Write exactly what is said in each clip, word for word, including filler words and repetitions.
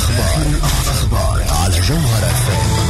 الأخبار الأخبار على جوهر اف ام.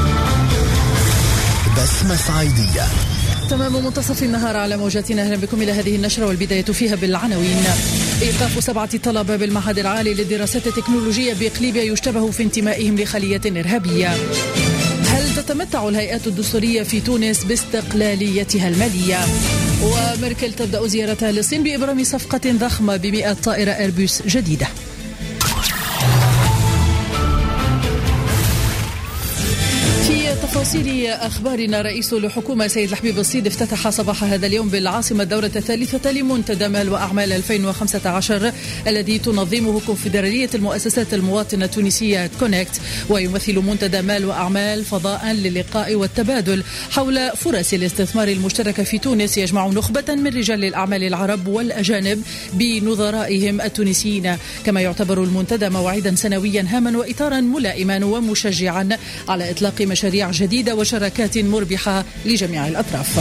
بسمة صعيدية. تمام منتصف النهار على موجاتنا. أهلا بكم إلى هذه النشرة والبداية فيها بالعناوين. إيقاف سبعة طلبة بالمعهد العالي للدراسات التكنولوجية بإقليبيا يشتبه في انتمائهم لخلية إرهابية. هل تتمتع الهيئات الدستورية في تونس باستقلاليتها المالية؟ وميركل تبدأ زيارتها للصين بإبرام صفقة ضخمة بمئة طائرة إيربوس جديدة. تفاصيل أخبارنا، رئيس الحكومة سيد الحبيب الصيد افتتح صباح هذا اليوم بالعاصمة الدورة الثالثة لمنتدى مال وأعمال ألفين وخمسة عشر الذي تنظمه كونفدرالية المؤسسات المواطنة التونسية كونكت، ويمثل منتدى مال وأعمال فضاء للقاء والتبادل حول فرص الاستثمار المشتركة في تونس، يجمع نخبة من رجال الأعمال العرب والأجانب بنظرائهم التونسيين. كما يعتبر المنتدى موعدا سنويا هاما وإطارا ملائما ومشجعا على إطلاق مشاريع جديدة وشراكات مربحة لجميع الأطراف.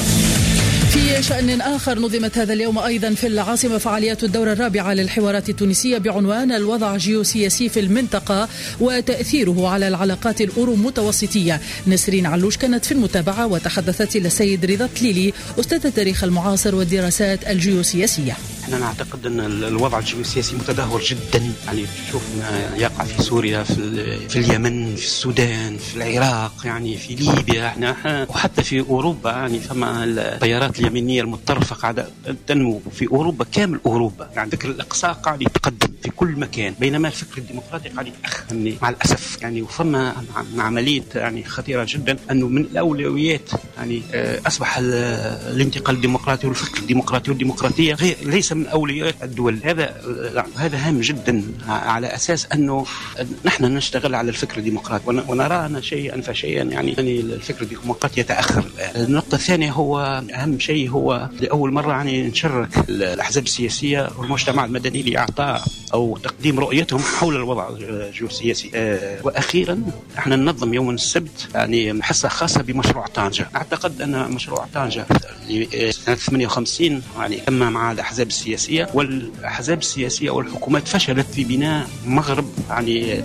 في شأن آخر، نظمت هذا اليوم أيضا في العاصمة فعاليات الدورة الرابعة للحوارات التونسية بعنوان الوضع الجيوسياسي في المنطقة وتأثيره على العلاقات الأورو متوسطية. نسرين علوش كانت في المتابعة وتحدثت إلى السيد رضا تليلي أستاذ التاريخ المعاصر والدراسات الجيوسياسية. أنا أعتقد أن الوضع الجيوسياسي متدهور جدا، يعني تشوف ما يقع في سوريا، في, في اليمن، في السودان، في العراق، يعني في ليبيا، احنا وحتى في أوروبا، يعني فما التيارات اليمينية المتطرفة قاعدة تنمو في أوروبا كامل. أوروبا يعني ذكر الإقصاء قاعد يتقدم في كل مكان، بينما الفكر الديمقراطي قاعد يتأخر مع الأسف. يعني وفما عملية يعني خطيرة جدا، أنه من الأولويات يعني أصبح الانتقال الديمقراطي والفكر الديمقراطي والديمقراطية غير ليس من أولويات الدول. هذا هذا هام جدا، على أساس أنه نحن نشتغل على الفكر الديمقراطي ونرانا شيئا فشيئا، يعني الفكر الديمقراطي يتأخر الآن. النقطة الثانية هو أهم شيء، هو لأول مرة يعني نشرك الأحزاب السياسية والمجتمع المدني لإعطاء أو تقديم رؤيتهم حول الوضع الجيوسياسي. أه وأخيرا احنا ننظم يوم السبت يعني حصة خاصة بمشروع طنجة. أعتقد أن مشروع طنجة سنة ثمانية وخمسين يعني تم مع الأحزاب السياسية، والأحزاب السياسية والحكومات فشلت في بناء مغرب يعني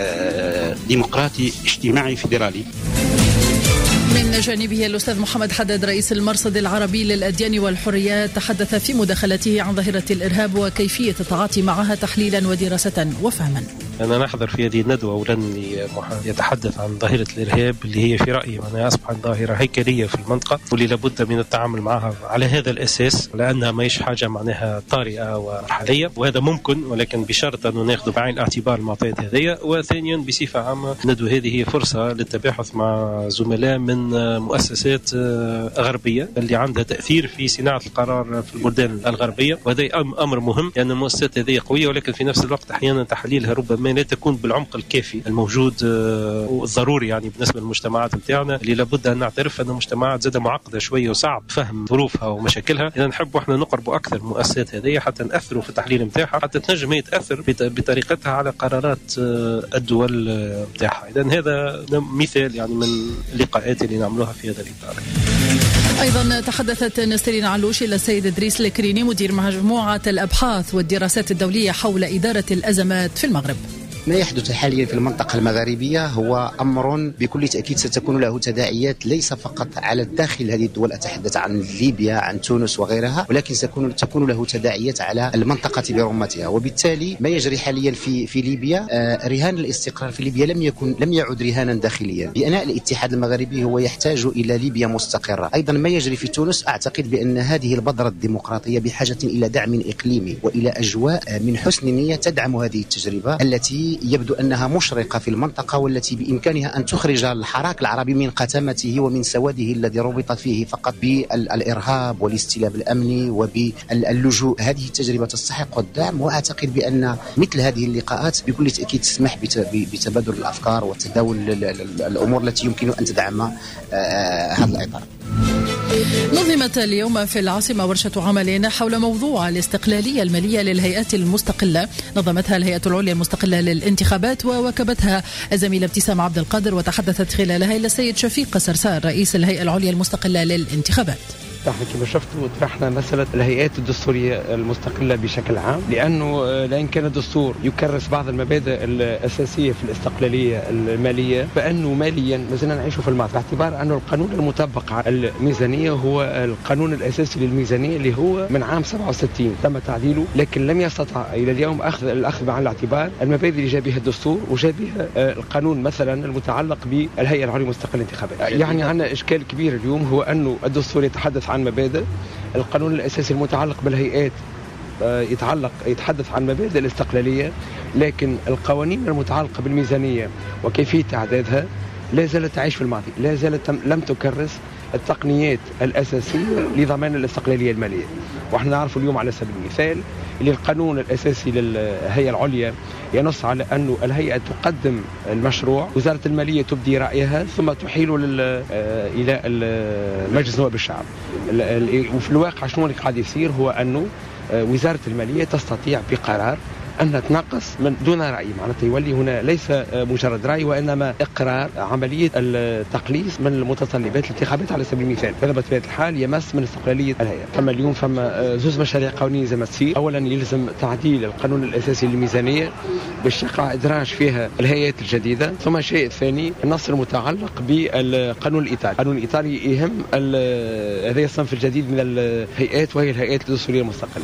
أه ديمقراطي اجتماعي فيدرالي. من جانبه الأستاذ محمد حداد رئيس المرصد العربي للأديان والحريات تحدث في مداخلته عن ظاهرة الإرهاب وكيفية التعاطي معها تحليلا ودراسة وفهما. أنا نحضر في هذه الندوة ولن يتحدث عن ظاهرة الإرهاب اللي هي في رأيي أنها أصبحت ظاهرة هيكلية في المنطقة، واللي لابد من التعامل معها على هذا الأساس، لأنها ما يش حاجة معناها طارئة ومرحلية، وهذا ممكن ولكن بشرط أنه ناخذ بعين الاعتبار المعطيات هذه. وثانيا بصفة عامة الندوة هذه هي فرصة للتباحث مع زملاء من مؤسسات غربية اللي عندها تأثير في صناعة القرار في البلدان الغربية، وهذا أمر مهم لأن المؤسسات هذه قوية، ولكن في نفس الوقت أحيانا تحليلها ربما لا تكون بالعمق الكافي الموجود والضروري يعني بالنسبة للمجتمعات بتاعنا، اللي لابد أن نعترف أن المجتمعات زادة معقدة شوية وصعب فهم ظروفها ومشاكلها. إذا نحب إحنا نقربوا أكثر المؤسسات هذه حتى نأثروا في التحليل متاعها، حتى تنجم هي تأثر بطريقتها على قرارات الدول متاعها. إذا هذا مثال يعني من اللقاءات اللي نعملوها في هذا الإطار. أيضا تحدثت نسرين علوش إلى السيد إدريس الكريني مدير مجموعة الأبحاث والدراسات الدولية حول إدارة الأزمات في المغرب. ما يحدث حاليا في المنطقة المغاربية هو أمر بكل تأكيد ستكون له تداعيات ليس فقط على الداخل هذه الدول، أتحدث عن ليبيا عن تونس وغيرها، ولكن ستكون تكون له تداعيات على المنطقة برمتها. وبالتالي ما يجري حاليا في في ليبيا آه رهان الاستقرار في ليبيا لم يكن لم يعد رهانا داخليا. بناء الاتحاد المغربي هو يحتاج إلى ليبيا مستقرة. أيضا ما يجري في تونس أعتقد بأن هذه البذرة الديمقراطية بحاجة إلى دعم إقليمي وإلى أجواء من حسن نية تدعم هذه التجربة التي يبدو أنها مشرقة في المنطقة، والتي بإمكانها أن تخرج الحراك العربي من قتمته ومن سواده الذي ربط فيه فقط بالإرهاب والاستلاب الأمني وباللجوء. هذه التجربة تستحق الدعم، وأعتقد بأن مثل هذه اللقاءات بكل تأكيد تسمح بتبادل الأفكار وتداول الأمور التي يمكن أن تدعم هذا الإطار. نظمت اليوم في العاصمة ورشة عمل حول موضوع الاستقلالية المالية للهيئات المستقلة، نظمتها الهيئة العليا المستقلة للانتخابات وواكبتها الزميلة ابتسام عبد القادر، وتحدثت خلالها إلى السيد شفيق سرسار رئيس الهيئة العليا المستقلة للانتخابات. نحن كما شفتوا طرحنا مسألة الهيئات الدستورية المستقلة بشكل عام، لأنه لأن كان الدستور يكرس بعض المبادئ الأساسية في الاستقلالية المالية، فأنه ماليا ما زلنا نعيش في الماضي، باعتبار أنه القانون المطبق على الميزانية هو القانون الأساسي للميزانية اللي هو من عام سبعة وستين تم تعديله، لكن لم يستطع إلى اليوم أخذ الأخذ بعين الاعتبار المبادئ اللي جاء بها الدستور وجاء بها القانون مثلا المتعلق بالهيئة العليا المستقلة للانتخابات. يعني عندنا إشكال كبير اليوم، هو أنه الدستور يتحدث عن مبادئ، القانون الأساسي المتعلق بالهيئات يتعلق يتحدث عن مبادئ الاستقلالية، لكن القوانين المتعلقة بالميزانية وكيفية تعدادها لا زالت تعيش في الماضي، لا زالت لم تكرس التقنيات الأساسية لضمان الاستقلالية المالية. ونحن نعرف اليوم على سبيل المثال اللي القانون الأساسي للهيئة العليا ينص على أن الهيئة تقدم المشروع، وزارة المالية تبدي رأيها ثم تحيله إلى مجلس نواب الشعب. وفي الواقع شنو اللي قاعد يصير هو أنه وزارة المالية تستطيع بقرار أن تنقص من دون رأي، معناته يولي هنا ليس مجرد رأي وإنما إقرار عملية التقليص من المتطلبات الانتخابات على سبيل المثال. هذا بطبيعة الحال يمس من استقلالية الهيئة. فما اليوم فما زوز مشاريع قانونية زي ما تصير، أولا يلزم تعديل القانون الأساسي للميزانية باش يقع إدراج فيها الهيئات الجديدة، ثم الشيء الثاني النص المتعلق بالقانون الإيطالي. القانون الإيطالي يهم هذا الصنف الجديد من الهيئات وهي الهيئات الدستورية المستقلة.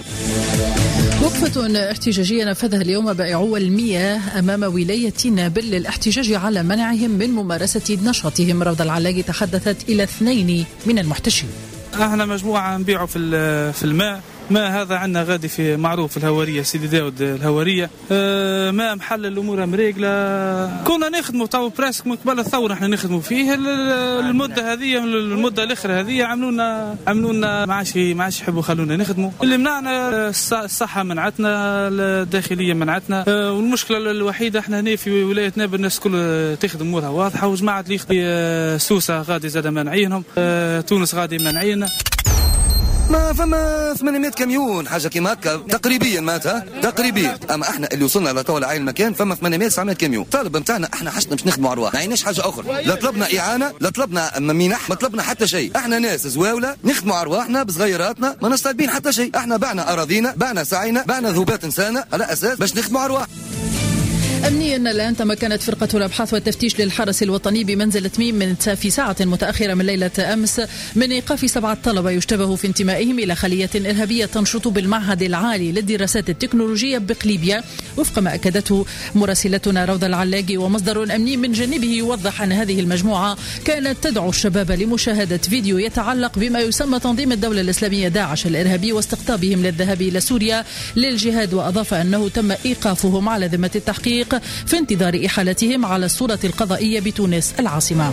وقفة احتجاجية نفذها اليوم بائعو المياه أمام ولاية نابل للاحتجاج على منعهم من ممارسة نشاطهم. روضة العلاقي تحدثت إلى اثنين من المحتجين. احنا مجموعة نبيعوا في في الماء، ما هذا عندنا غادي في معروف الهوارية سيدي داود الهوارية، اه ما محل الأمور مريقلة. كنا نخدموا تو براسك من قبل الثورة، احنا نخدموا فيه المدة هذه المدة الأخرى هذه عملونا عملونا ما عادش ما عادش يحبوا خلونا نخدموا. اللي منعنا الصحة منعتنا، الداخلية منعتنا، اه والمشكلة الوحيدة احنا هنا في ولاية نابل الناس كل تخدم أمورها واضحة، وجماعة اللي اه سوسة غادي زاد مانعينهم، اه تونس غادي مانعينا. ما فما ثمانمائة كميون حاجه كيما هكا تقريبيا معناتها تقريبيا، اما احنا اللي وصلنا لطول عين المكان فما ثمانمائة تسعمائة كميون. الطالب نتاعنا احنا حشنا باش نخدموا ارواح، ما عيناش حاجه اخرى، لا طلبنا اعانه لا طلبنا منح، ما طلبنا حتى شيء. احنا ناس زواوله نخدموا ارواحنا بصغيراتنا، ما نستطيعين حتى شيء. احنا بعنا اراضينا، بعنا سعينا، بعنا ذوبات انسانه على اساس باش نخدموا ارواح. أمنيا الآن تمكنت فرقة الأبحاث والتفتيش للحرس الوطني بمنزل تميم من في ساعة متأخرة من ليلة أمس من إيقاف سبعة طلبة يشتبه في انتمائهم إلى خلية إرهابية تنشط بالمعهد العالي للدراسات التكنولوجية بقليبية، وفق ما أكدته مراسلتنا روضة العلاقي. ومصدر أمني من جانبه يوضح أن هذه المجموعة كانت تدعو الشباب لمشاهدة فيديو يتعلق بما يسمى تنظيم الدولة الإسلامية داعش الإرهابي واستقطابهم للذهاب إلى سوريا للجهاد، وأضاف أنه تم إيقافهم على ذمة التحقيق في انتظار إحالتهم على السلطة القضائية بتونس العاصمة.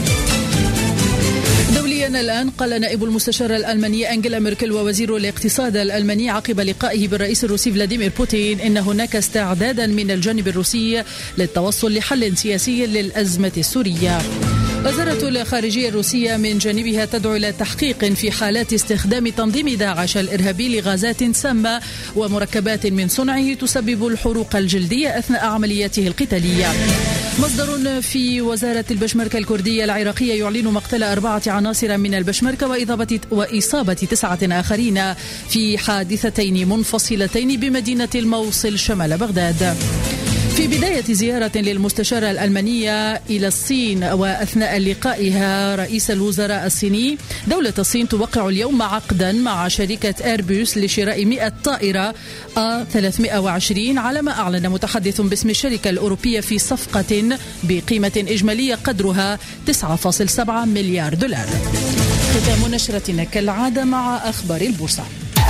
دوليا الآن قال نائب المستشار الألماني أنجيلا ميركل ووزير الاقتصاد الألماني عقب لقائه بالرئيس الروسي فلاديمير بوتين إن هناك استعدادا من الجانب الروسي للتوصل لحل سياسي للأزمة السورية. وزارة الخارجية الروسية من جانبها تدعو إلى تحقيق في حالات استخدام تنظيم داعش الإرهابي لغازات سامة ومركبات من صنعه تسبب الحروق الجلدية أثناء عملياته القتالية. مصدر في وزارة البشمركة الكردية العراقية يعلن مقتل أربعة عناصر من البشمركة وإصابة تسعة آخرين في حادثتين منفصلتين بمدينة الموصل شمال بغداد. في بداية زيارة للمستشارة الألمانية إلى الصين وأثناء لقائها رئيس الوزراء الصيني، دولة الصين توقع اليوم عقدا مع شركة إيربوس لشراء مئة طائرة آ ثلاثمئة وعشرين على ما أعلن متحدث باسم الشركة الأوروبية في صفقة بقيمة إجمالية قدرها تسعة فاصلة سبعة مليار دولار. ختام نشرتنا كالعادة مع أخبار البورصة.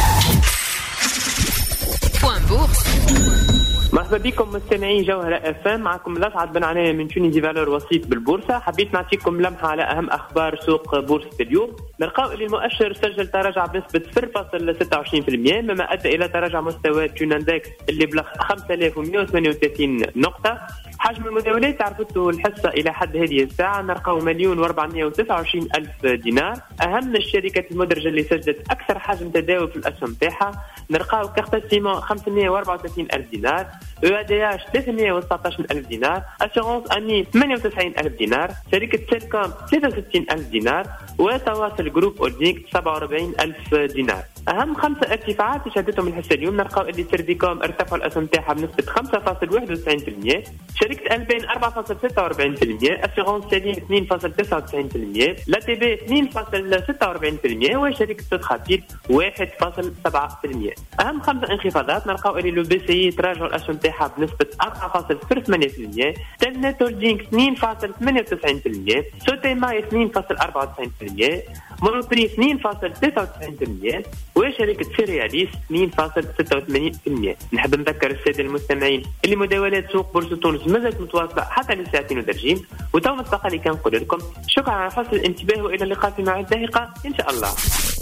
مرحبا بكم مستمعين جوهرة اف ام، معكم الأسعد بن عناية من تونيزي فالور وسيط بالبورصة. حبيت نعطيكم لمحة على أهم أخبار سوق بورصة اليوم. نلقاو اللي المؤشر سجل تراجع بنسبة صفر فاصلة ستة وعشرين بالمئة مما أدى إلى تراجع مستوى تشوناندكس اللي بلغ خمسة آلاف ومئة وثمانية وثلاثين نقطة. حجم المداولات عرفته الحصة إلى حد هذه الساعة نلقاو مليون وأربعمائة وتسعة وعشرين ألف دينار. أهم الشركات المدرجة اللي سجلت أكثر حجم تداول في الأسهم تاعها نلقاو كارتا سيمون خمسمائة وأربعة وثلاثين ألف دينار، او دي اش ثلاثمائة وتسعة عشر ألف دينار، اسيرونس اني ثمانية وتسعين ألف دينار، شركة سيلكوم ثلاثة وستين ألف دينار، وتواصل جروب هولدينغ سبعة وأربعين ألف دينار. أهم خمسة ارتفاعات شهدتهم الحصة اليوم نلقاو اللي سيرفيكوم ارتفعوا الأسهم تاعها بنسبة خمسة فاصلة واحد وتسعين بالمئة، شركة البين أربعة فاصلة ستة وأربعين بالمئة، اسيرونس سليم اثنين فاصلة تسعة وتسعين بالمئة، لا تي بي اثنين فاصلة ستة وأربعين بالمئة، وشركة سود خطير واحد فاصلة سبعة بالمئة. أهم خمسة انخفاضات نلقاو اللي لو بي سي تراجعوا الأسهم تاعها بنسبة أربعة فاصلة صفر ثمانية بالمئة، تلنت هولدينغ اثنين فاصلة ثمانية وتسعين بالمئة، سوتيماي اثنين فاصلة أربعة وتسعين بالمئة، مونوبري اثنين فاصلة تسعة وتسعين بالمئة، وشركة سيرياليس اثنين فاصلة ستة وثمانين بالمئة. نحب نذكر السادة المستمعين اللي مداولات سوق بورصة تونس مازالت متواصلة حتى لساعتين ودرجين، وتو مستقل كنقول لكم شكرا على حسن الانتباه والى اللقاء في موعد لاحقة ان شاء الله.